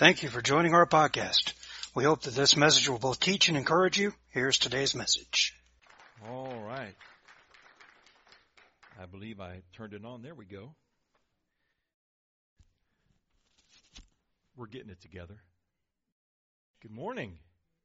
Thank you for joining our podcast. We hope that this message will both teach and encourage you. Here's today's message. All right. I believe I turned it on. There we go. We're getting it together. Good morning.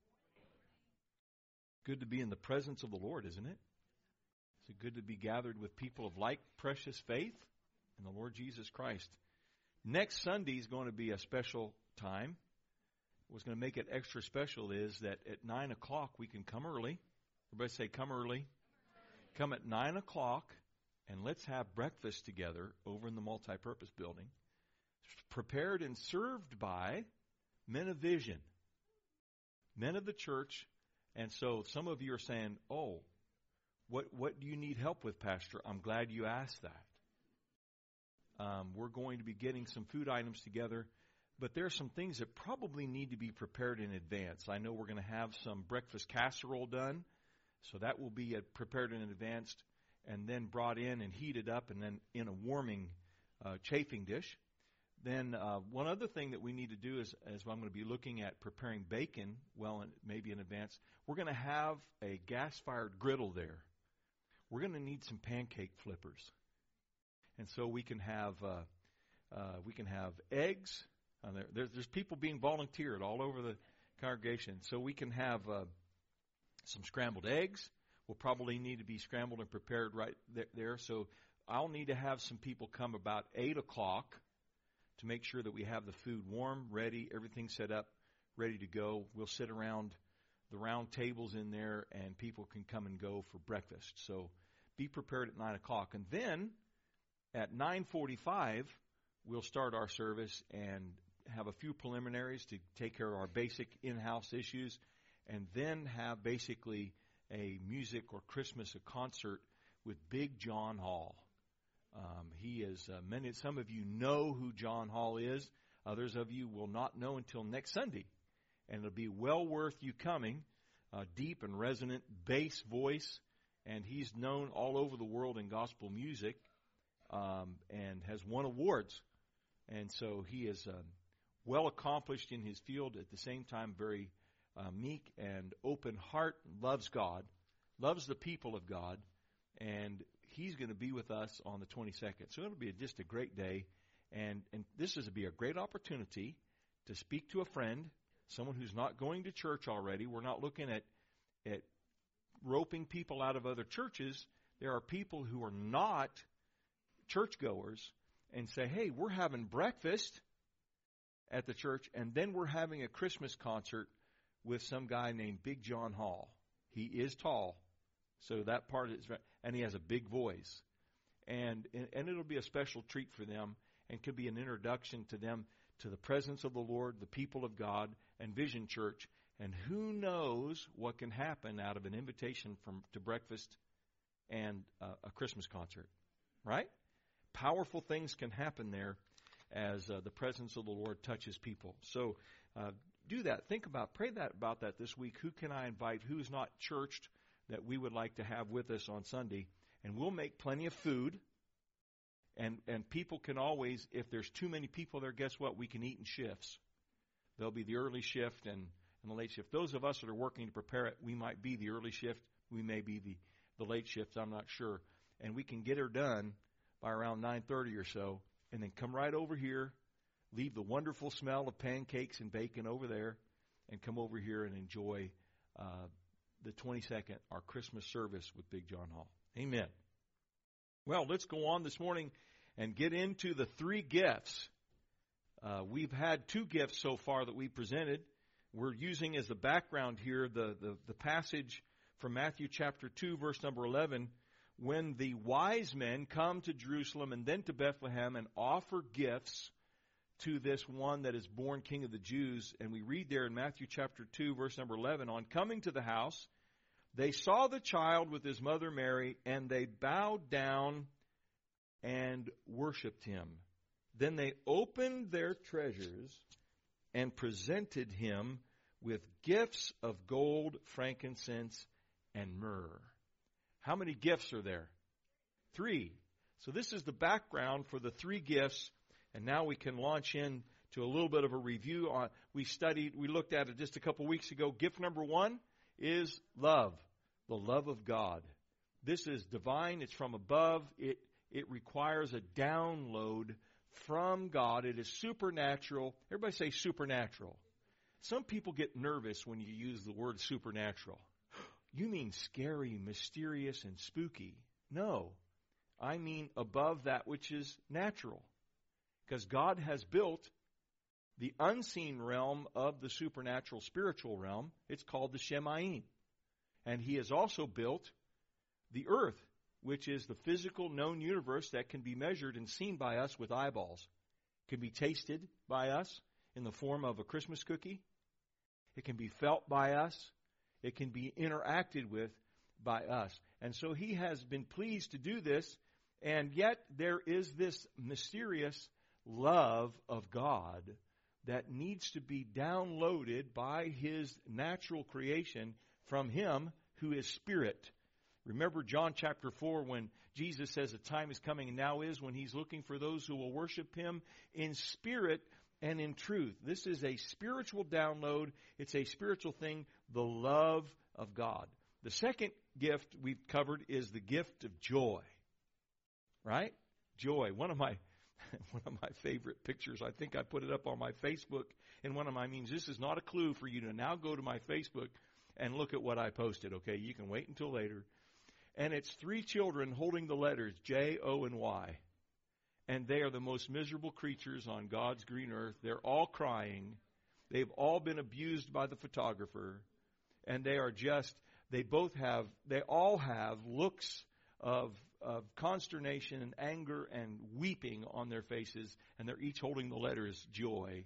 Good to be in the presence of the Lord, isn't it? Is it good to be gathered with people of like precious faith in the Lord Jesus Christ? Next Sunday is going to be a special time. What's going to make it extra special is that at 9 o'clock we can come early. Everybody say, come early. Come at 9 o'clock and let's have breakfast together over in the multipurpose building. Prepared and served by men of vision, men of the church. And so some of you are saying, oh, what do you need help with, Pastor? I'm glad you asked that. We're going to be getting some food items together, but there are some things that probably need to be prepared in advance. I know we're going to have some breakfast casserole done, so that will be prepared in advance and then brought in and heated up and then in a warming chafing dish. Then one other thing that we need to do is I'm going to be looking at preparing bacon, maybe in advance. We're going to have a gas-fired griddle there. We're going to need some pancake flippers. And so we can have eggs. There's people being volunteered all over the congregation. So we can have some scrambled eggs. Will probably need to be scrambled and prepared right there. So I'll need to have some people come about 8 o'clock to make sure that we have the food warm, ready, everything set up, ready to go. We'll sit around the round tables in there, and people can come and go for breakfast. So be prepared at 9 o'clock. And then at 9:45, we'll start our service and have a few preliminaries to take care of our basic in-house issues, and then have basically a music or Christmas concert with Big John Hall. He is some of you know who John Hall is. Others of you will not know until next Sunday, and it'll be well worth you coming. Deep and resonant bass voice, and he's known all over the world in gospel music, and has won awards. And so he is well accomplished in his field, at the same time very meek and open heart, loves God, loves the people of God, and he's going to be with us on the 22nd. So it'll be just a great day, and this is to be a great opportunity to speak to a friend, someone who's not going to church already. We're not looking at roping people out of other churches. There are people who are not churchgoers and say, hey, we're having breakfast at the church, and then we're having a Christmas concert with some guy named Big John Hall. He is tall, so that part is right, and he has a big voice. And it'll be a special treat for them, and could be an introduction to them to the presence of the Lord, the people of God, and Vision Church. And who knows what can happen out of an invitation to breakfast and a Christmas concert, right? Powerful things can happen there as the presence of the Lord touches people. So do that. Pray about that this week. Who can I invite? Who's not churched that we would like to have with us on Sunday? And we'll make plenty of food. And people can always, if there's too many people there, guess what? We can eat in shifts. There'll be the early shift and the late shift. Those of us that are working to prepare it, we might be the early shift. We may be the late shift. I'm not sure. And we can get her done by around 9:30 or so, and then come right over here, leave the wonderful smell of pancakes and bacon over there, and come over here and enjoy the 22nd, our Christmas service with Big John Hall. Amen. Well, let's go on this morning and get into the three gifts. We've had two gifts so far that we presented. We're using as the background here the passage from Matthew chapter 2, verse number 11, when the wise men come to Jerusalem and then to Bethlehem and offer gifts to this one that is born King of the Jews. And we read there in Matthew chapter 2, verse number 11, on coming to the house, they saw the child with his mother Mary, and they bowed down and worshipped him. Then they opened their treasures and presented him with gifts of gold, frankincense, and myrrh. How many gifts are there? 3. So this is the background for the 3 gifts, and now we can launch in to a little bit of a review on. We looked at it just a couple weeks ago. Gift number 1 is love, the love of God. This is divine. It's from above. It requires a download from God. It is supernatural. Everybody say supernatural. Some people get nervous when you use the word supernatural. You mean scary, mysterious, and spooky? No. I mean above that which is natural. Because God has built the unseen realm of the supernatural spiritual realm. It's called the Shemayim. And He has also built the earth, which is the physical known universe that can be measured and seen by us with eyeballs. It can be tasted by us in the form of a Christmas cookie. It can be felt by us. It can be interacted with by us. And so He has been pleased to do this, and yet there is this mysterious love of God that needs to be downloaded by His natural creation from Him who is Spirit. Remember John chapter 4 when Jesus says the time is coming and now is when He's looking for those who will worship Him in spirit and in truth. This is a spiritual download. It's a spiritual thing, the love of God. The second gift we've covered is the gift of joy. Right? Joy. One of my favorite pictures, I think I put it up on my Facebook in one of my memes. This is not a clue for you to now go to my Facebook and look at what I posted, okay? You can wait until later. And it's 3 children holding the letters J, O, and Y. And they are the most miserable creatures on God's green earth. They're all crying. They've all been abused by the photographer. And they all have looks of consternation and anger and weeping on their faces. And they're each holding the letters joy.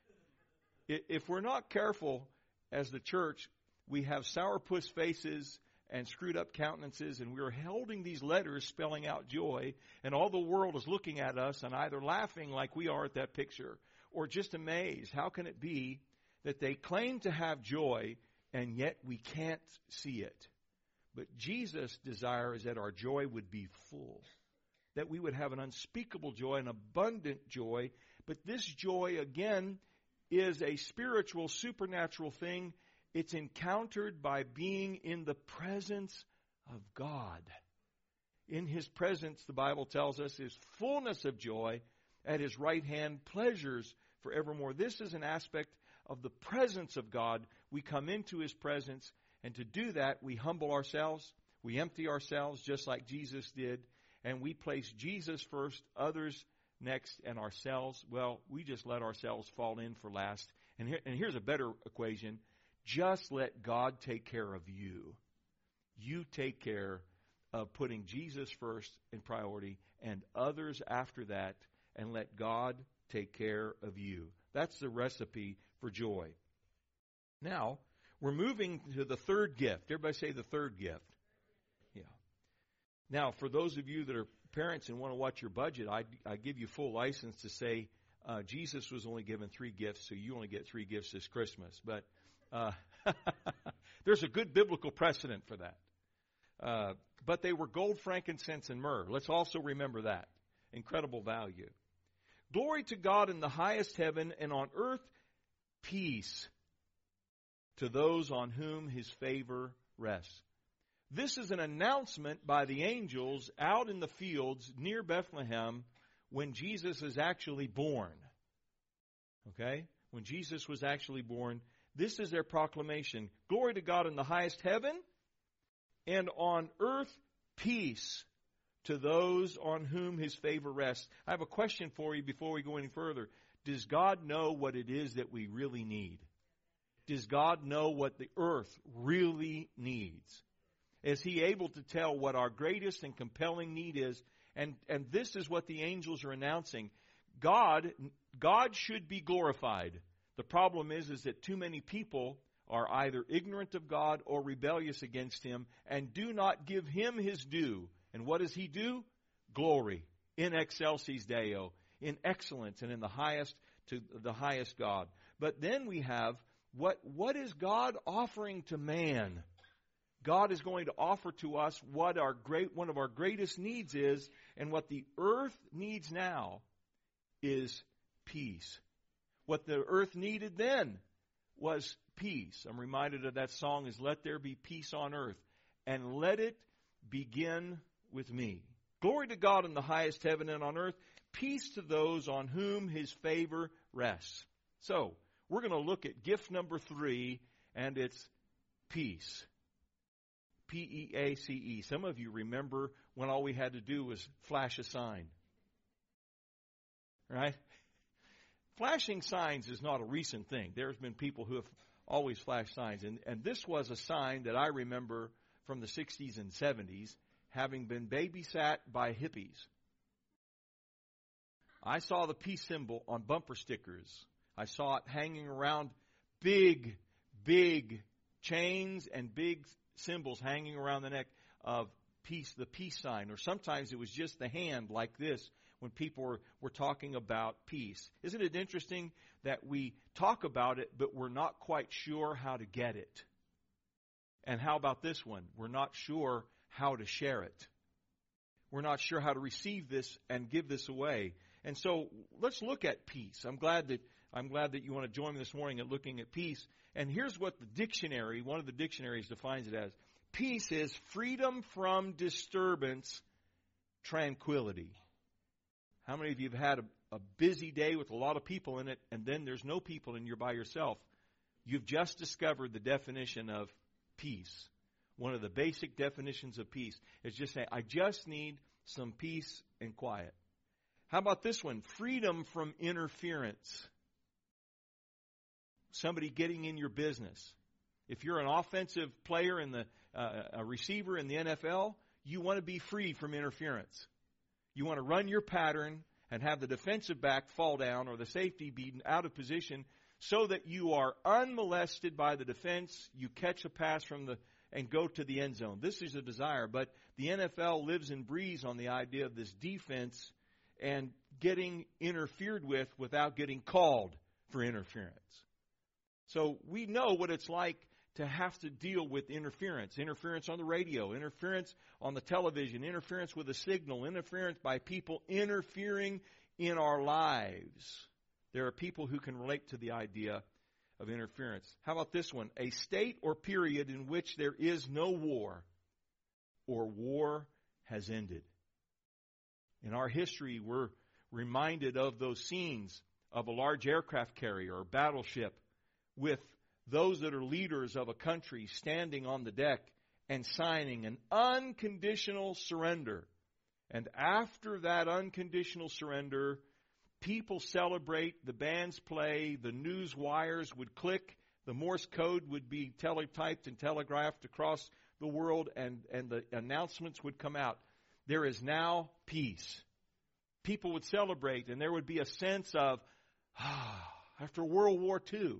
If we're not careful as the church, we have sourpuss faces and screwed up countenances, and we're holding these letters spelling out joy, and all the world is looking at us and either laughing like we are at that picture or just amazed. How can it be that they claim to have joy and yet we can't see it? But Jesus' desire is that our joy would be full, that we would have an unspeakable joy, an abundant joy. But this joy, again, is a spiritual, supernatural thing. It's encountered by being in the presence of God. In His presence, the Bible tells us, is fullness of joy. At His right hand, pleasures forevermore. This is an aspect of the presence of God. We come into His presence, and to do that, we humble ourselves. We empty ourselves just like Jesus did, and we place Jesus first, others next, and ourselves, well, we just let ourselves fall in for last. And here's a better equation. Just let God take care of you. You take care of putting Jesus first in priority and others after that, and let God take care of you. That's the recipe for joy. Now, we're moving to the third gift. Everybody say the third gift. Yeah. Now, for those of you that are parents and want to watch your budget, I give you full license to say Jesus was only given 3 gifts, so you only get 3 gifts this Christmas. But there's a good biblical precedent for that. But they were gold, frankincense, and myrrh. Let's also remember that. Incredible value. Glory to God in the highest heaven, and on earth peace to those on whom His favor rests. This is an announcement by the angels out in the fields near Bethlehem when Jesus is actually born. Okay? When Jesus was actually born, this is their proclamation. Glory to God in the highest heaven, and on earth peace to those on whom His favor rests. I have a question for you before we go any further. Does God know what it is that we really need? Does God know what the earth really needs? Is He able to tell what our greatest and compelling need is? And this is what the angels are announcing. God should be glorified. The problem is that too many people are either ignorant of God or rebellious against Him and do not give Him His due. And what does He do? Glory. In excelsis Deo. In excellence and in the highest to the highest God. But then we have, what is God offering to man? God is going to offer to us what one of our greatest needs is, and what the earth needs now is peace. What the earth needed then was peace. I'm reminded of that song, is "Let there be peace on earth, and let it begin with me." Glory to God in the highest heaven, and on earth peace to those on whom his favor rests. So, we're going to look at gift number 3, and it's peace. P-E-A-C-E. Some of you remember when all we had to do was flash a sign. Right? Flashing signs is not a recent thing. There's been people who have always flashed signs. And this was a sign that I remember from the 60s and 70s, having been babysat by hippies. I saw the peace symbol on bumper stickers. I saw it hanging around big chains and big symbols hanging around the neck of peace, the peace sign. Or sometimes it was just the hand like this when people were talking about peace. Isn't it interesting that we talk about it, but we're not quite sure how to get it? And how about this one? We're not sure how to share it. We're not sure how to receive this and give this away. And so let's look at peace. I'm glad that you want to join me this morning at looking at peace. And here's what the dictionary, one of the dictionaries defines it as. Peace is freedom from disturbance, tranquility. How many of you have had a busy day with a lot of people in it, and then there's no people and you're by yourself? You've just discovered the definition of peace. One of the basic definitions of peace is just saying, I just need some peace and quiet. How about this one? Freedom from interference. Somebody getting in your business. If you're an offensive player in a receiver in the NFL, you want to be free from interference. You want to run your pattern and have the defensive back fall down or the safety be out of position so that you are unmolested by the defense. You catch a pass and go to the end zone. This is a desire, but the NFL lives and breathes on the idea of this defense and getting interfered with without getting called for interference. So we know what it's like to have to deal with interference. Interference on the radio, interference on the television, interference with a signal, interference by people interfering in our lives. There are people who can relate to the idea of interference. How about this one? A state or period in which there is no war or war has ended. In our history, we're reminded of those scenes of a large aircraft carrier or battleship with those that are leaders of a country standing on the deck and signing an unconditional surrender. And after that unconditional surrender, people celebrate, the bands play, the news wires would click, the Morse code would be teletyped and telegraphed across the world, and the announcements would come out. There is now peace. People would celebrate, and there would be a sense of, after World War II,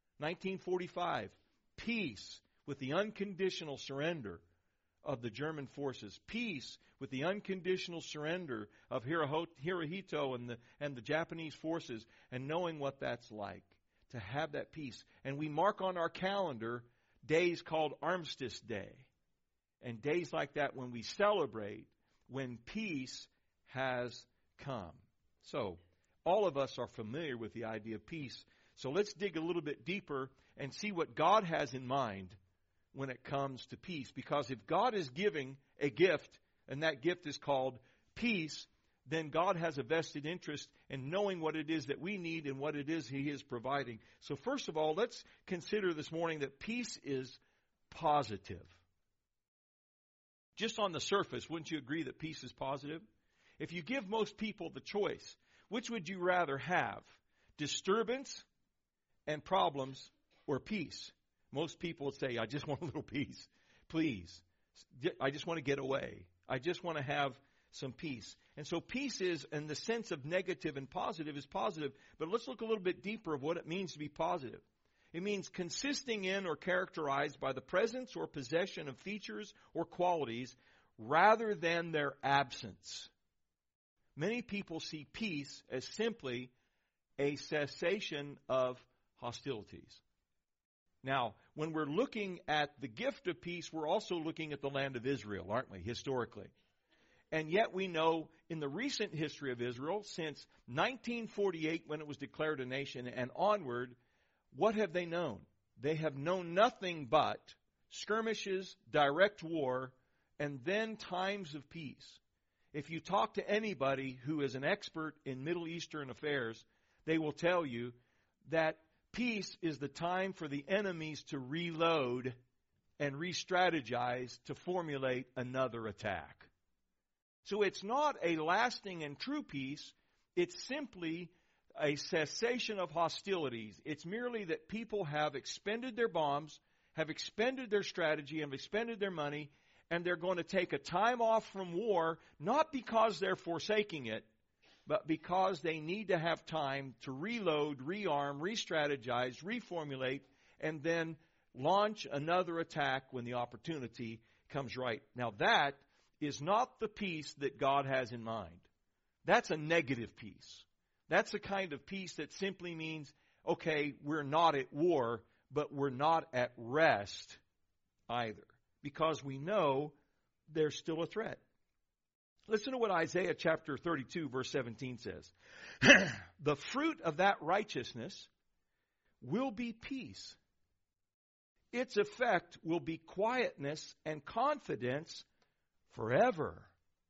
1945, peace with the unconditional surrender of the German forces. Peace with the unconditional surrender of Hirohito and the Japanese forces, and knowing what that's like to have that peace. And we mark on our calendar days called Armistice Day, and days like that when we celebrate when peace has come. So all of us are familiar with the idea of peace. So let's dig a little bit deeper and see what God has in mind when it comes to peace. Because if God is giving a gift, and that gift is called peace, then God has a vested interest in knowing what it is that we need and what it is He is providing. So first of all, let's consider this morning that peace is positive. Just on the surface, wouldn't you agree that peace is positive? If you give most people the choice, which would you rather have? Disturbance and problems or peace? Most people would say, I just want a little peace. Please. I just want to get away. I just want to have some peace. And so peace is, in the sense of negative and positive, is positive. But let's look a little bit deeper of what it means to be positive. It means consisting in or characterized by the presence or possession of features or qualities rather than their absence. Many people see peace as simply a cessation of hostilities. Now, when we're looking at the gift of peace, we're also looking at the land of Israel, aren't we, historically? And yet we know in the recent history of Israel, since 1948 when it was declared a nation and onward, what have they known? They have known nothing but skirmishes, direct war, and then times of peace. If you talk to anybody who is an expert in Middle Eastern affairs, they will tell you that peace is the time for the enemies to reload and re-strategize to formulate another attack. So it's not a lasting and true peace. It's simply a cessation of hostilities. It's merely that people have expended their bombs, have expended their strategy, have expended their money, and they're going to take a time off from war, not because they're forsaking it, but because they need to have time to reload, rearm, re-strategize, reformulate, and then launch another attack when the opportunity comes right. Now that is not the peace that God has in mind. That's a negative peace. That's the kind of peace that simply means, okay, we're not at war, but we're not at rest either, because we know there's still a threat. Listen to what Isaiah chapter 32, verse 17 says. The fruit of that righteousness will be peace. Its effect will be quietness and confidence forever.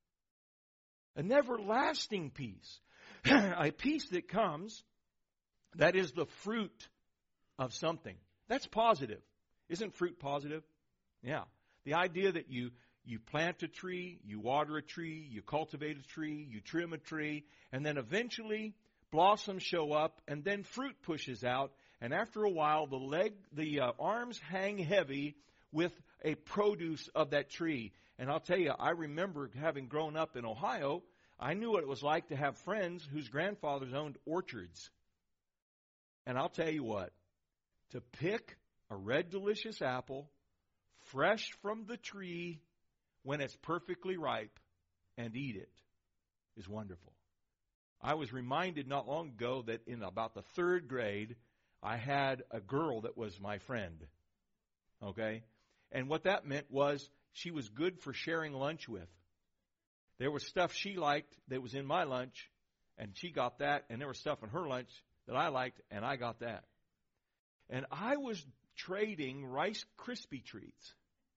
An everlasting peace. A peace that comes, that is the fruit of something. That's positive. Isn't fruit positive? Yeah. The idea that you plant a tree, you water a tree, you cultivate a tree, you trim a tree, and then eventually blossoms show up, and then fruit pushes out, and after a while the arms hang heavy with a produce of that tree. And I'll tell you, I remember having grown up in Ohio, I knew what it was like to have friends whose grandfathers owned orchards. And I'll tell you what, to pick a red delicious apple fresh from the tree when it's perfectly ripe and eat it is wonderful. I was reminded not long ago that in about the third grade, I had a girl that was my friend. Okay? And what that meant was she was good for sharing lunch with. There was stuff she liked that was in my lunch, and she got that, and there was stuff in her lunch that I liked, and I got that. And I was trading Rice Krispie treats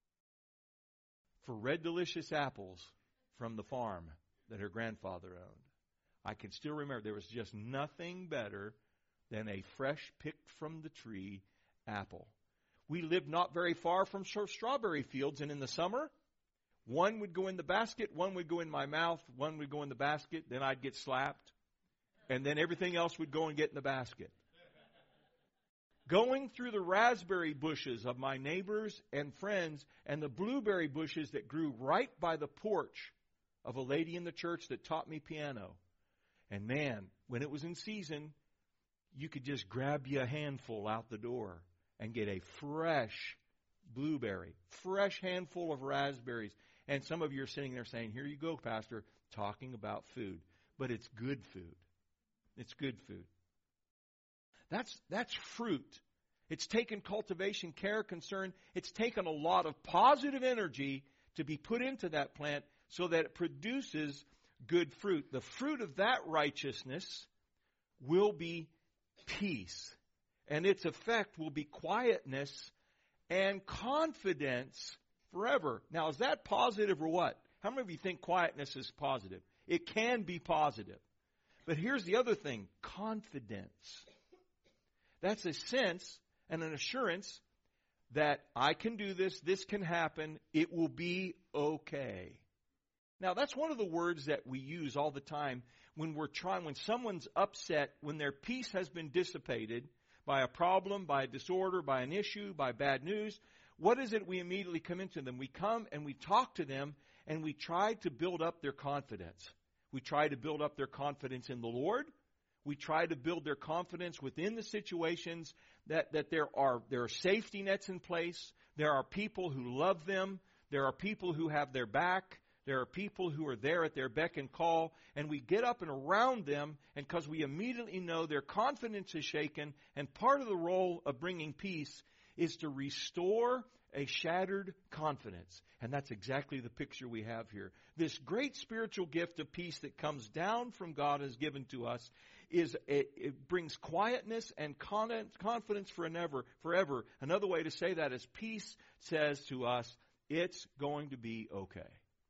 for red delicious apples from the farm that her grandfather owned. I can still remember there was just nothing better than a fresh picked from the tree apple. We lived not very far from strawberry fields, and in the summer, one would go in the basket, one would go in my mouth, one would go in the basket, then I'd get slapped, and then everything else would go and get in the basket. Going through the raspberry bushes of my neighbors and friends and the blueberry bushes that grew right by the porch of a lady in the church that taught me piano. And man, when it was in season, you could just grab you a handful out the door and get a fresh blueberry, fresh handful of raspberries. And some of you are sitting there saying, here you go, Pastor, talking about food. But it's good food. It's good food. That's fruit. It's taken cultivation, care, concern. It's taken a lot of positive energy to be put into that plant so that it produces good fruit. The fruit of that righteousness will be peace. And its effect will be quietness and confidence forever. Now, is that positive or what? How many of you think quietness is positive? It can be positive. But here's the other thing, confidence. That's a sense and an assurance that I can do this can happen, it will be okay. Now, that's one of the words that we use all the time when when someone's upset, when their peace has been dissipated by a problem, by a disorder, by an issue, by bad news. What is it we immediately come into them? We come and we talk to them and we try to build up their confidence. We try to build up their confidence in the Lord. We try to build their confidence within the situations that there are safety nets in place. There are people who love them. There are people who have their back. There are people who are there at their beck and call. And we get up and around them, and because we immediately know their confidence is shaken, and part of the role of bringing peace is to restore a shattered confidence. And that's exactly the picture we have here. This great spiritual gift of peace that comes down from God and is given to us it brings quietness and confidence forever. Another way to say that is peace says to us, it's going to be okay.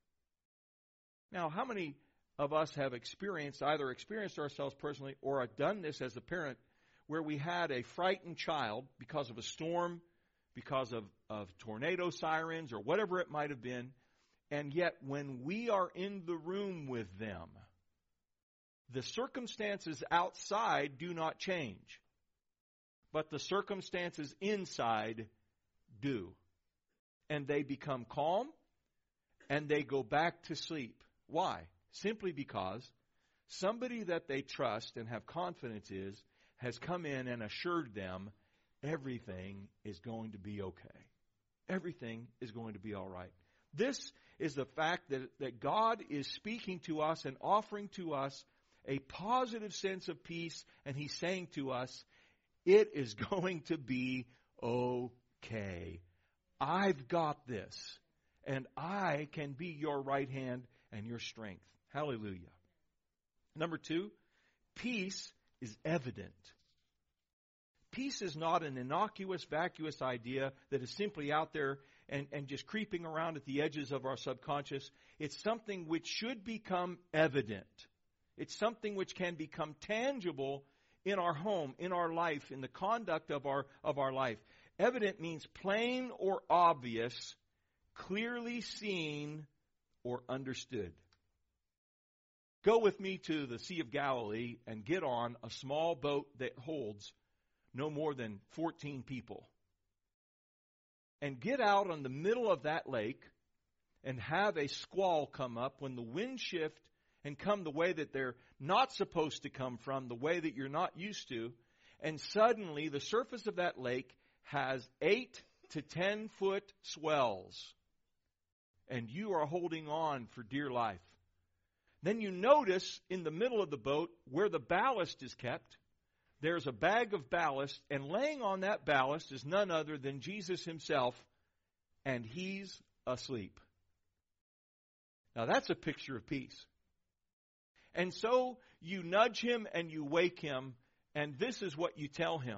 Now, how many of us have either experienced ourselves personally or have done this as a parent, where we had a frightened child because of a storm, because of tornado sirens or whatever it might have been, and yet when we are in the room with them, the circumstances outside do not change, but the circumstances inside do. And they become calm, and they go back to sleep. Why? Simply because somebody that they trust and have confidence has come in and assured them everything is going to be okay. Everything is going to be all right. This is the fact that God is speaking to us and offering to us a positive sense of peace, and He's saying to us, it is going to be okay. I've got this, and I can be your right hand and your strength. Hallelujah. Number 2, peace is evident. Peace is not an innocuous, vacuous idea that is simply out there and just creeping around at the edges of our subconscious. It's something which should become evident. It's something which can become tangible in our home, in our life, in the conduct of our life. Evident means plain or obvious, clearly seen or understood. Go with me to the Sea of Galilee and get on a small boat that holds no more than 14 people. And get out on the middle of that lake and have a squall come up when the wind shift and come the way that they're not supposed to come from, the way that you're not used to, and suddenly the surface of that lake has 8 to 10 foot swells, and you are holding on for dear life. Then you notice in the middle of the boat where the ballast is kept, there's a bag of ballast, and laying on that ballast is none other than Jesus Himself, and He's asleep. Now that's a picture of peace. And so you nudge Him and you wake Him, and this is what you tell Him.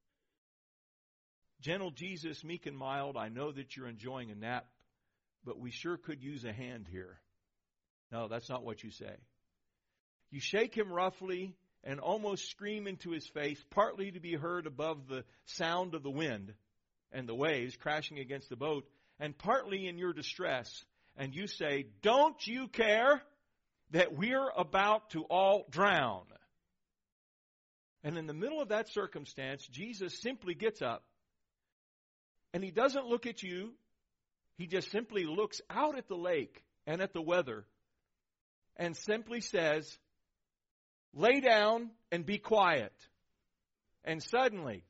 Gentle Jesus, meek and mild, I know that you're enjoying a nap, but we sure could use a hand here. No, that's not what you say. You shake Him roughly and almost scream into His face, partly to be heard above the sound of the wind and the waves crashing against the boat, and partly in your distress. And you say, don't you care that we're about to all drown? And in the middle of that circumstance, Jesus simply gets up, and He doesn't look at you. He just simply looks out at the lake and at the weather and simply says, lay down and be quiet. And suddenly,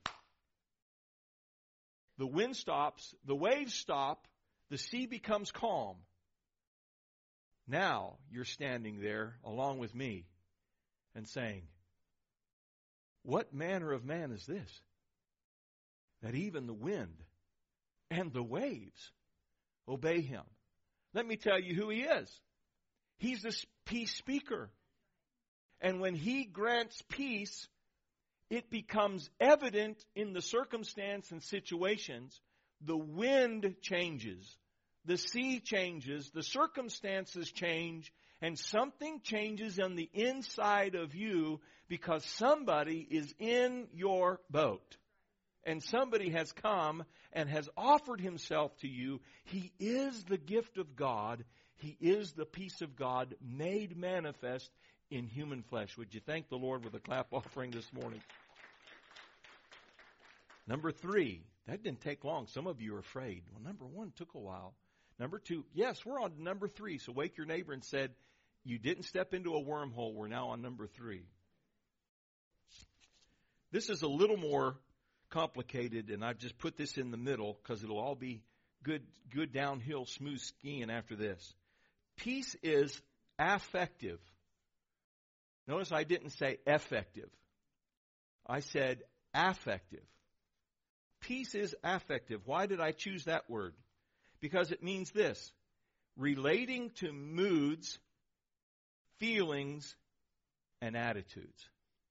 the wind stops, the waves stop, the sea becomes calm. Now you're standing there along with me and saying, what manner of man is this, that even the wind and the waves obey Him? Let me tell you who He is. He's the peace speaker. And when He grants peace, it becomes evident in the circumstance and situations. The wind changes. The sea changes. The circumstances change. And something changes on the inside of you because somebody is in your boat. And somebody has come and has offered himself to you. He is the gift of God. He is the peace of God made manifest in human flesh. Would you thank the Lord with a clap offering this morning? Number 3, that didn't take long. Some of you are afraid. Well, number 1 took a while. Number 2, yes, we're on number 3. So wake your neighbor and said, you didn't step into a wormhole. We're now on number 3. This is a little more complicated, and I've just put this in the middle because it'll all be good downhill, smooth skiing after this. Peace is affective. Notice I didn't say effective. I said affective. peace is affective. Why did I choose that word? Because it means this: relating to moods, feelings, and attitudes.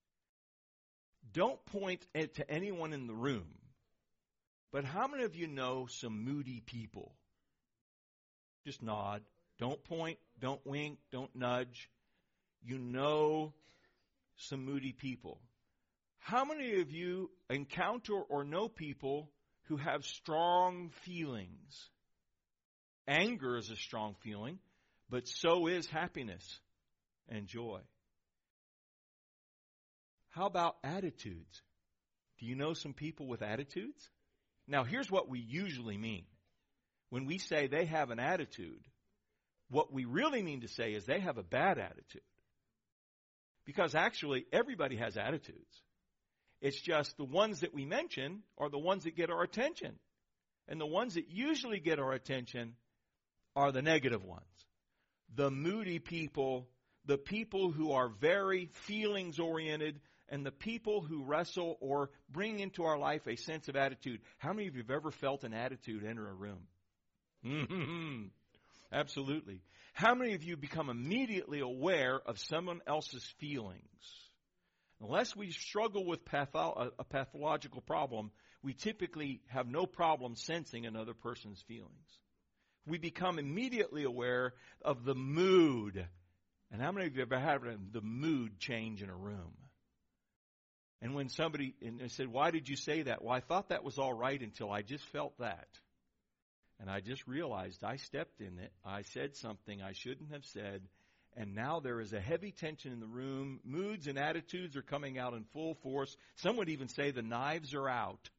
Don't point it to anyone in the room, but how many of you know some moody people? Just nod. Don't point, don't wink, don't nudge. You know some moody people. How many of you encounter or know people who have strong feelings? Anger is a strong feeling, but so is happiness and joy. How about attitudes? Do you know some people with attitudes? Now, here's what we usually mean. When we say they have an attitude, what we really mean to say is they have a bad attitude. Because actually, everybody has attitudes. It's just the ones that we mention are the ones that get our attention. And the ones that usually get our attention are the negative ones. The moody people, the people who are very feelings-oriented, and the people who wrestle or bring into our life a sense of attitude. How many of you have ever felt an attitude enter a room? Absolutely. How many of you become immediately aware of someone else's feelings? Unless we struggle with a pathological problem, we typically have no problem sensing another person's feelings. We become immediately aware of the mood. And how many of you have ever had the mood change in a room? And when somebody and they said, "Why did you say that?" "Well, I thought that was all right until I just felt that. And I just realized I stepped in it. I said something I shouldn't have said. And now there is a heavy tension in the room. Moods and attitudes are coming out in full force. Some would even say the knives are out."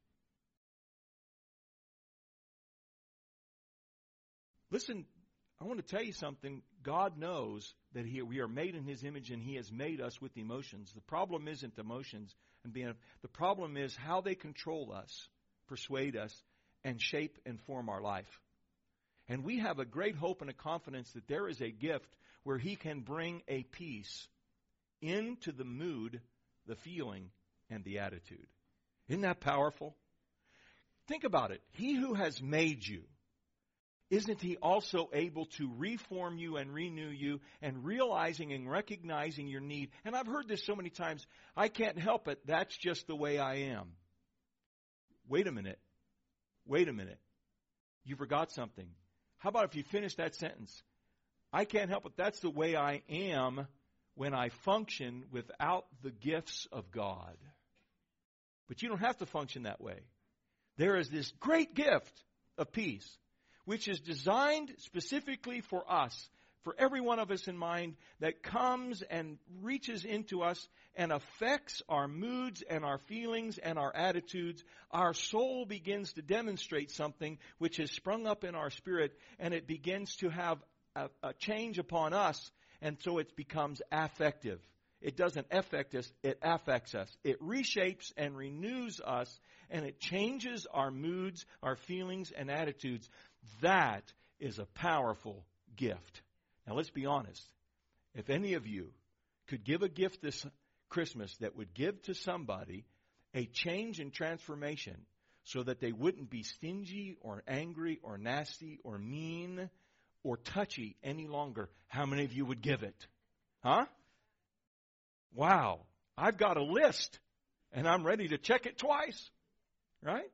Listen, I want to tell you something. God knows that we are made in His image, and He has made us with emotions. The problem isn't emotions. The problem is how they control us, persuade us, and shape and form our life. And we have a great hope and a confidence that there is a gift where He can bring a peace into the mood, the feeling, and the attitude. Isn't that powerful? Think about it. He who has made you, isn't He also able to reform you and renew you, and realizing and recognizing your need? And I've heard this so many times, "I can't help it. That's just the way I am." Wait a minute. Wait a minute. You forgot something. How about if you finish that sentence? "I can't help it. That's the way I am when I function without the gifts of God." But you don't have to function that way. There is this great gift of peace, which is designed specifically for us, for every one of us in mind, that comes and reaches into us and affects our moods and our feelings and our attitudes. Our soul begins to demonstrate something which has sprung up in our spirit, and it begins to have a change upon us, and so it becomes affective. It doesn't affect us, it affects us. It reshapes and renews us, and it changes our moods, our feelings, and attitudes. That is a powerful gift. Now, let's be honest. If any of you could give a gift this Christmas that would give to somebody a change and transformation so that they wouldn't be stingy or angry or nasty or mean or touchy any longer, how many of you would give it? Huh? Wow. I've got a list, and I'm ready to check it twice. Right?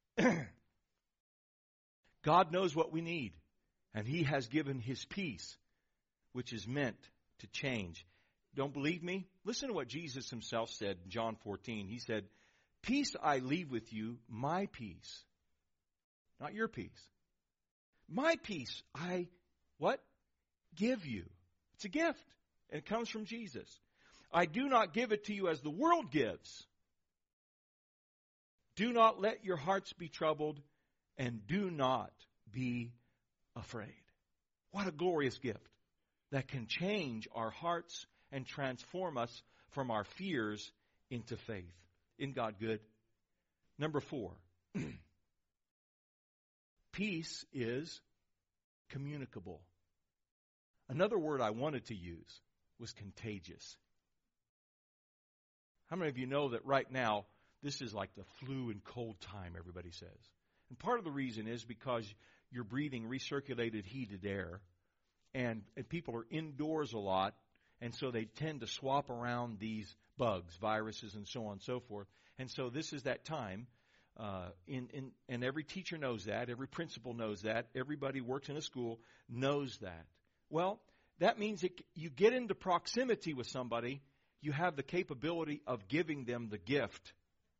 God knows what we need, and He has given His peace, which is meant to change. Don't believe me? Listen to what Jesus Himself said in John 14. He said, "Peace I leave with you, my peace." Not your peace. My peace I, what? Give you. It's a gift, and it comes from Jesus. "I do not give it to you as the world gives. Do not let your hearts be troubled, and do not be afraid." What a glorious gift that can change our hearts and transform us from our fears into faith. Isn't God good? Number 4. Peace is communicable. Another word I wanted to use was contagious. How many of you know that right now This is like the flu and cold time, everybody says. And part of the reason is because you're breathing recirculated heated air, and people are indoors a lot, and so they tend to swap around these bugs, viruses, and so on and so forth. And so this is that time, and every teacher knows that, every principal knows that, everybody who works in a school knows that. Well, that means that you get into proximity with somebody, you have the capability of giving them the gift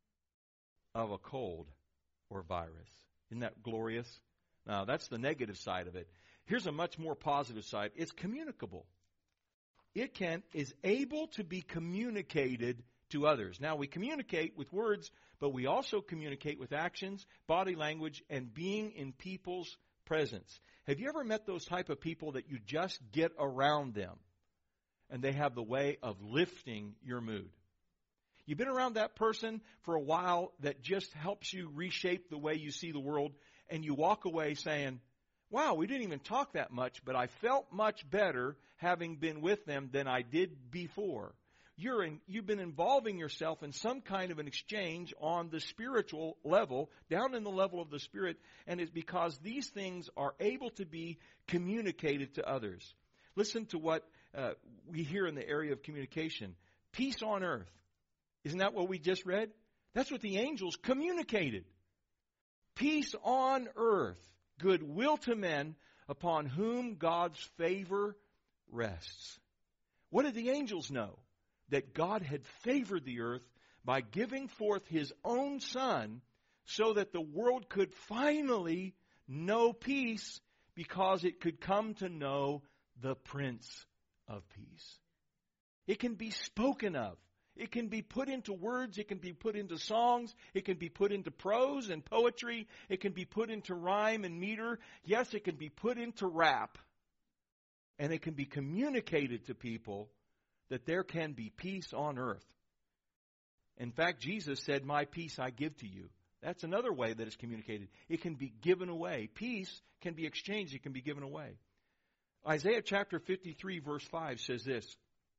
of a cold or virus. Isn't that glorious? Now, that's the negative side of it. Here's a much more positive side. It's communicable. It is able to be communicated to others. Now, we communicate with words, but we also communicate with actions, body language, and being in people's presence. Have you ever met those type of people that you just get around them, and they have the way of lifting your mood? You've been around that person for a while that just helps you reshape the way you see the world, and you walk away saying, wow, we didn't even talk that much, but I felt much better having been with them than I did before. You've been involving yourself in some kind of an exchange on the spiritual level, down in the level of the spirit, and it's because these things are able to be communicated to others. Listen to what we hear in the area of communication. Peace on earth. Isn't that what we just read? That's what the angels communicated. Peace on earth, goodwill to men, upon whom God's favor rests. What did the angels know? That God had favored the earth by giving forth His own Son so that the world could finally know peace because it could come to know the Prince of Peace. It can be spoken of. It can be put into words. It can be put into songs. It can be put into prose and poetry. It can be put into rhyme and meter. Yes, it can be put into rap. And it can be communicated to people that there can be peace on earth. In fact, Jesus said, my peace I give to you. That's another way that it's communicated. It can be given away. Peace can be exchanged. It can be given away. Isaiah chapter 53 verse 5 says this.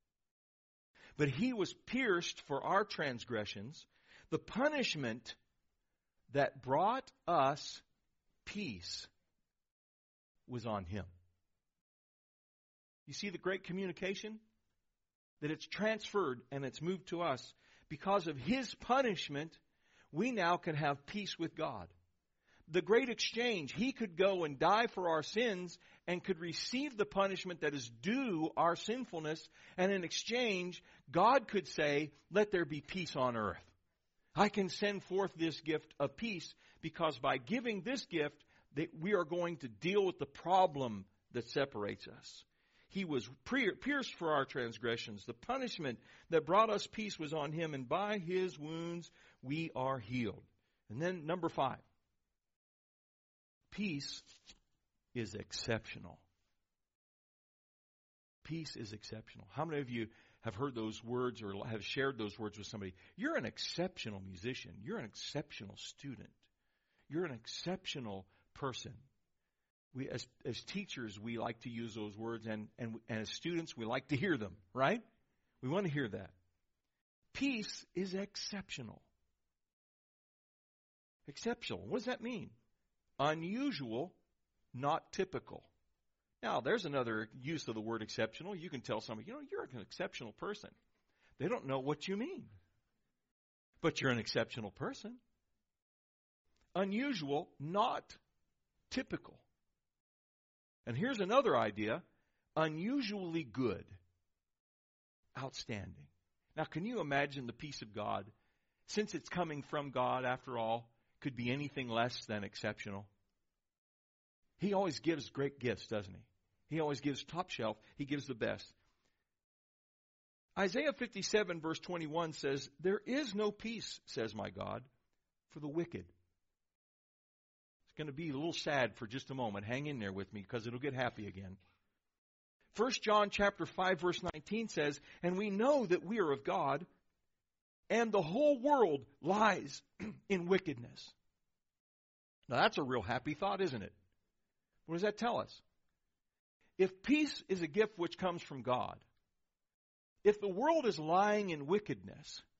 But He was pierced for our transgressions. The punishment that brought us peace was on Him. You see the great communication? That it's transferred and it's moved to us. Because of His punishment, we now can have peace with God. The great exchange, He could go and die for our sins and could receive the punishment that is due our sinfulness. And in exchange, God could say, let there be peace on earth. I can send forth this gift of peace because by giving this gift, we are going to deal with the problem that separates us. He was pierced for our transgressions. The punishment that brought us peace was on Him, and by His wounds we are healed. And then number 5. Peace is exceptional. Peace is exceptional. How many of you have heard those words or have shared those words with somebody? You're an exceptional musician. You're an exceptional student. You're an exceptional person. We, as teachers, we like to use those words, and as students, we like to hear them, right? We want to hear that. Peace is exceptional. Exceptional. What does that mean? Unusual, not typical. Now, there's another use of the word exceptional. You can tell somebody, you're an exceptional person. They don't know what you mean. But you're an exceptional person. Unusual, not typical. And here's another idea, unusually good, outstanding. Now, can you imagine the peace of God, since it's coming from God, after all, could be anything less than exceptional? He always gives great gifts, doesn't He? He always gives top shelf. He gives the best. Isaiah 57 verse 21 says, there is no peace, says my God, for the wicked. Going to be a little sad for just a moment. Hang in there with me because it'll get happy again. 1 John chapter 5 verse 19 says, and we know that we are of God, and the whole world lies in wickedness. Now that's a real happy thought, isn't it? What does that tell us? If peace is a gift which comes from God, if the world is lying in wickedness,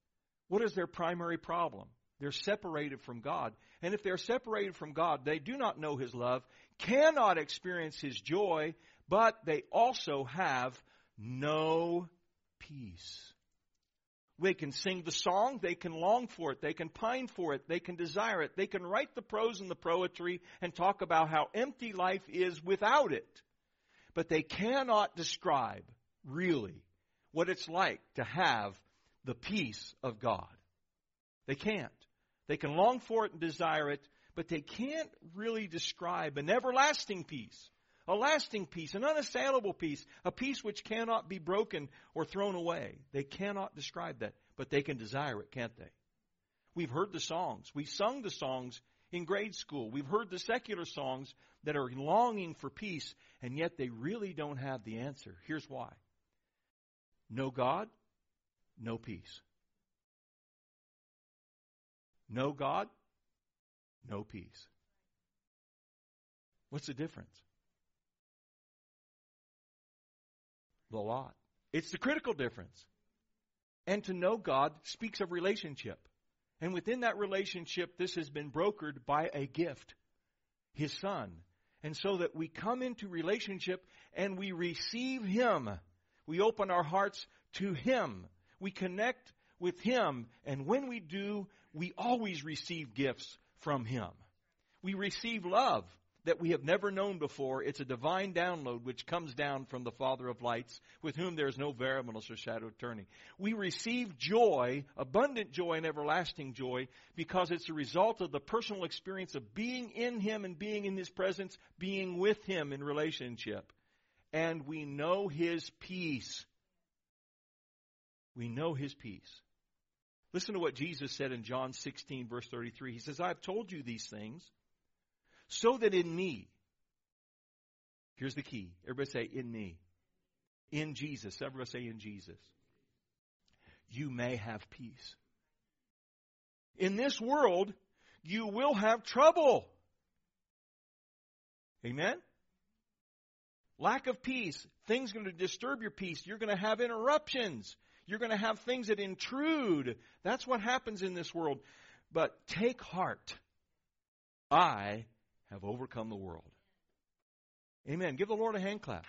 What is their primary problem? They're separated from God. And if they're separated from God, they do not know His love, cannot experience His joy, but they also have no peace. They can sing the song, they can long for it, they can pine for it, they can desire it, they can write the prose and the poetry and talk about how empty life is without it. But they cannot describe, really, what it's like to have the peace of God. They can't. They can long for it and desire it, but they can't really describe an everlasting peace, a lasting peace, an unassailable peace, a peace which cannot be broken or thrown away. They cannot describe that, but they can desire it, can't they? We've heard the songs. We've sung the songs in grade school. We've heard the secular songs that are longing for peace, and yet they really don't have the answer. Here's why. No God, no peace. No God, no peace. What's the difference? A lot. It's the critical difference. And to know God speaks of relationship. And within that relationship, this has been brokered by a gift, His Son. And so that we come into relationship and we receive Him. We open our hearts to Him. We connect with Him. And when we do, we always receive gifts from Him. We receive love that we have never known before. It's a divine download which comes down from the Father of lights, with whom there is no variableness or shadow of turning. We receive joy, abundant joy and everlasting joy, because it's a result of the personal experience of being in Him and being in His presence, being with Him in relationship. And we know His peace. We know His peace. Listen to what Jesus said in John 16, verse 33. He says, I've told you these things so that in me, here's the key. Everybody say, in me. In Jesus. Everybody say, in Jesus. You may have peace. In this world, you will have trouble. Amen? Lack of peace. Things going to disturb your peace. You're going to have interruptions. You're going to have things that intrude. That's what happens in this world. But take heart. I have overcome the world. Amen. Give the Lord a hand clap.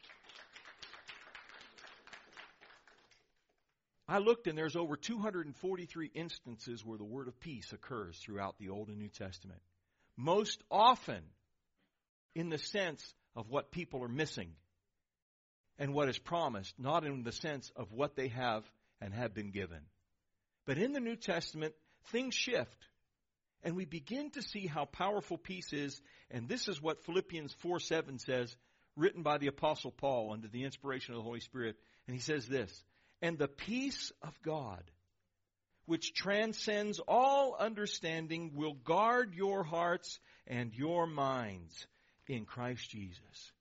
I looked, and there's over 243 instances where the word of peace occurs throughout the Old and New Testament. Most often in the sense of what people are missing and what is promised, not in the sense of what they have and have been given. But in the New Testament, things shift. And we begin to see how powerful peace is. And this is what Philippians 4:7 says, written by the Apostle Paul under the inspiration of the Holy Spirit. And he says this, and the peace of God, which transcends all understanding, will guard your hearts and your minds in Christ Jesus.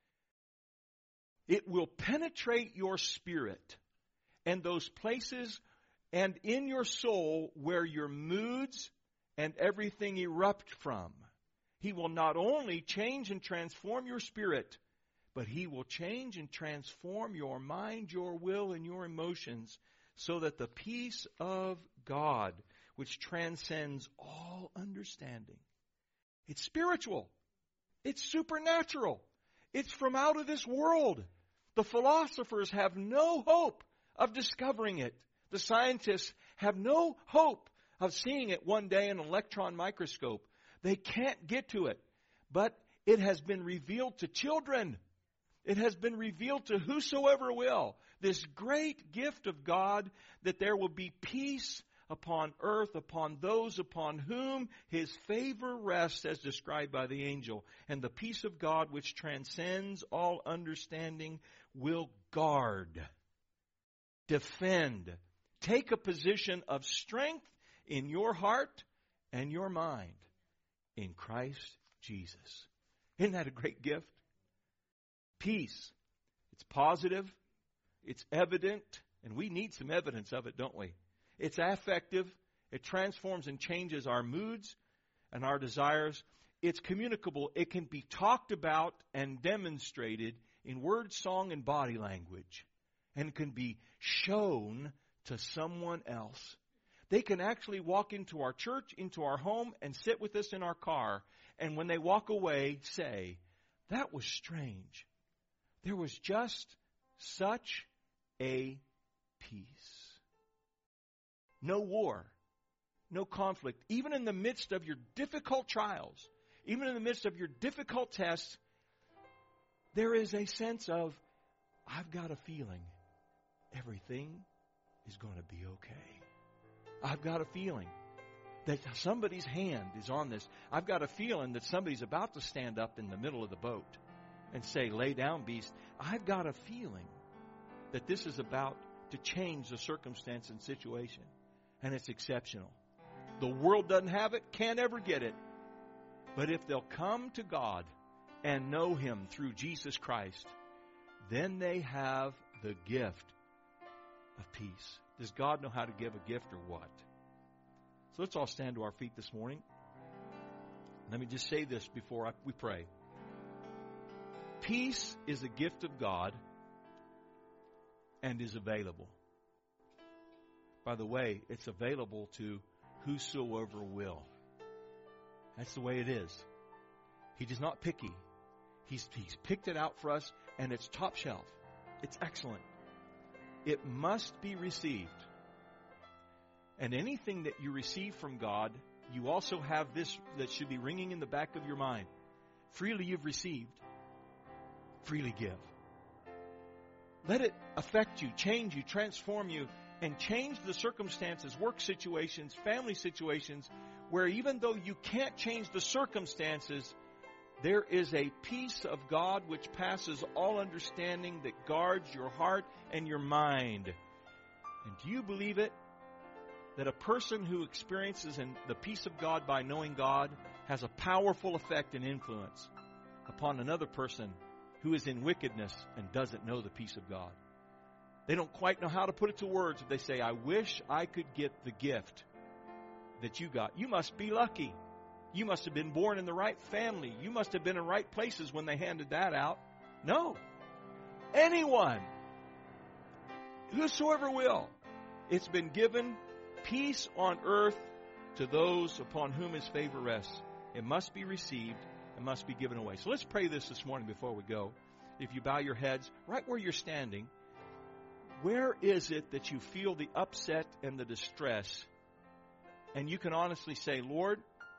It will penetrate your spirit and those places and in your soul where your moods and everything erupt from. He will not only change and transform your spirit, but He will change and transform your mind, your will, and your emotions, so that the peace of God, which transcends all understanding, it's spiritual, it's supernatural, it's from out of this world. The philosophers have no hope of discovering it. The scientists have no hope of seeing it one day in an electron microscope. They can't get to it. But it has been revealed to children. It has been revealed to whosoever will. This great gift of God, that there will be peace upon earth, upon those upon whom His favor rests, as described by the angel. And the peace of God, which transcends all understanding, will guard, defend, take a position of strength in your heart and your mind in Christ Jesus. Isn't that a great gift? Peace. It's positive. It's evident. And we need some evidence of it, don't we? It's affective. It transforms and changes our moods and our desires. It's communicable. It can be talked about and demonstrated in word, song, and body language. And can be shown to someone else. They can actually walk into our church, into our home, and sit with us in our car. And when they walk away, say, that was strange. There was just such a peace. No war, no conflict. Even in the midst of your difficult trials, even in the midst of your difficult tests, there is a sense of, I've got a feeling everything is going to be okay. I've got a feeling that somebody's hand is on this. I've got a feeling that somebody's about to stand up in the middle of the boat and say, lay down, beast. I've got a feeling that this is about to change the circumstance and situation. And it's exceptional. The world doesn't have it, can't ever get it. But if they'll come to God and know Him through Jesus Christ, then they have the gift of peace. Does God know how to give a gift or what? So let's all stand to our feet this morning. Let me just say this before we pray. Peace is a gift of God and is available. By the way, it's available to whosoever will. That's the way it is. He is not picky. He's picked it out for us, and it's top shelf. It's excellent. It must be received. And anything that you receive from God, you also have this that should be ringing in the back of your mind. Freely you've received, freely give. Let it affect you, change you, transform you, and change the circumstances, work situations, family situations, where even though you can't change the circumstances, there is a peace of God which passes all understanding that guards your heart and your mind. And do you believe it? That a person who experiences the peace of God by knowing God has a powerful effect and influence upon another person who is in wickedness and doesn't know the peace of God. They don't quite know how to put it to words. If they say, I wish I could get the gift that you got. You must be lucky. You must have been born in the right family. You must have been in right places when they handed that out. No. Anyone, whosoever will, it's been given peace on earth to those upon whom His favor rests. It must be received. It must be given away. So let's pray this morning before we go. If you bow your heads, right where you're standing, where is it that you feel the upset and the distress? And you can honestly say, Lord,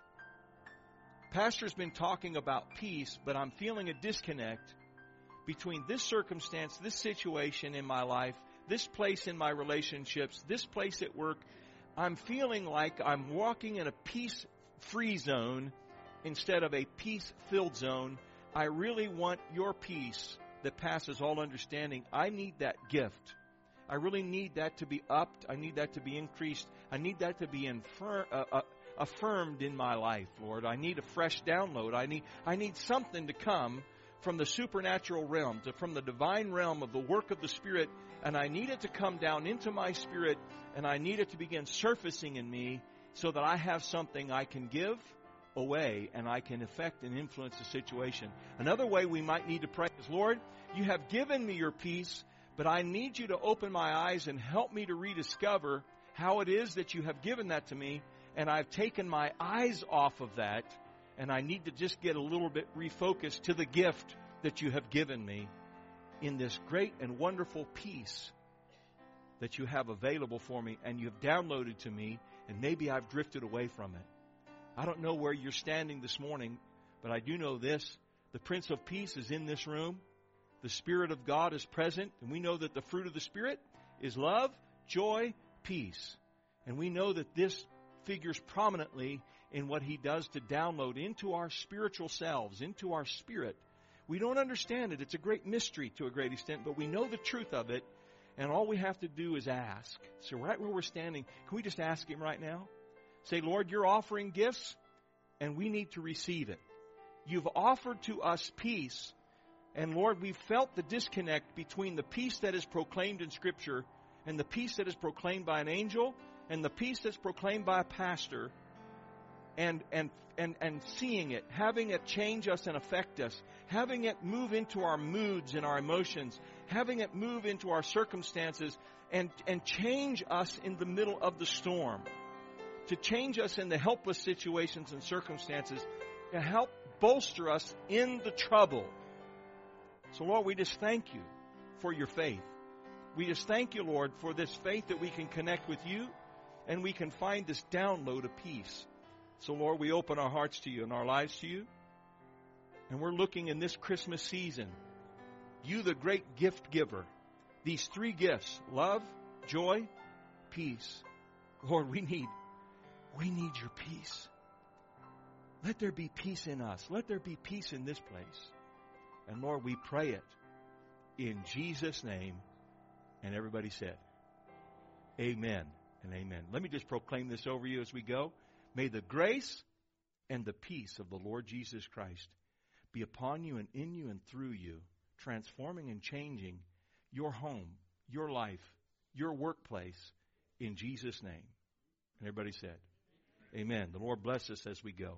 Pastor's been talking about peace, but I'm feeling a disconnect between this circumstance, this situation in my life, this place in my relationships, this place at work. I'm feeling like I'm walking in a peace-free zone instead of a peace-filled zone. I really want your peace that passes all understanding. I need that gift. I really need that to be upped. I need that to be increased. I need that to be affirmed in my life, Lord. I need a fresh download. I need something to come from the supernatural realm, from the divine realm of the work of the Spirit, and I need it to come down into my spirit, and I need it to begin surfacing in me so that I have something I can give away and I can affect and influence the situation. Another way we might need to pray is, Lord, you have given me your peace, but I need you to open my eyes and help me to rediscover how it is that you have given that to me, and I've taken my eyes off of that, and I need to just get a little bit refocused to the gift that you have given me in this great and wonderful peace that you have available for me and you have downloaded to me, and maybe I've drifted away from it. I don't know where you're standing this morning, but I do know this. The Prince of Peace is in this room. The Spirit of God is present, and we know that the fruit of the Spirit is love, joy, peace. And we know that this figures prominently in what He does to download into our spiritual selves, into our spirit. We don't understand it. It's a great mystery to a great extent, but we know the truth of it, and all we have to do is ask. So right where we're standing, can we just ask Him right now? Say, Lord, you're offering gifts, and we need to receive it. You've offered to us peace, and Lord, we've felt the disconnect between the peace that is proclaimed in Scripture and the peace that is proclaimed by an angel and the peace that's proclaimed by a pastor. and seeing it, having it change us and affect us, having it move into our moods and our emotions, having it move into our circumstances and change us in the middle of the storm, to change us in the helpless situations and circumstances, to help bolster us in the trouble. So, Lord, we just thank you for your faith. We just thank you, Lord, for this faith that we can connect with you and we can find this download of peace. So, Lord, we open our hearts to you and our lives to you. And we're looking in this Christmas season, you, the great gift giver, these three gifts, love, joy, peace. Lord, we need your peace. Let there be peace in us. Let there be peace in this place. And Lord, we pray it in Jesus' name. And everybody said, amen and amen. Let me just proclaim this over you as we go. May the grace and the peace of the Lord Jesus Christ be upon you and in you and through you, transforming and changing your home, your life, your workplace, in Jesus' name. And everybody said, amen. The Lord bless us as we go.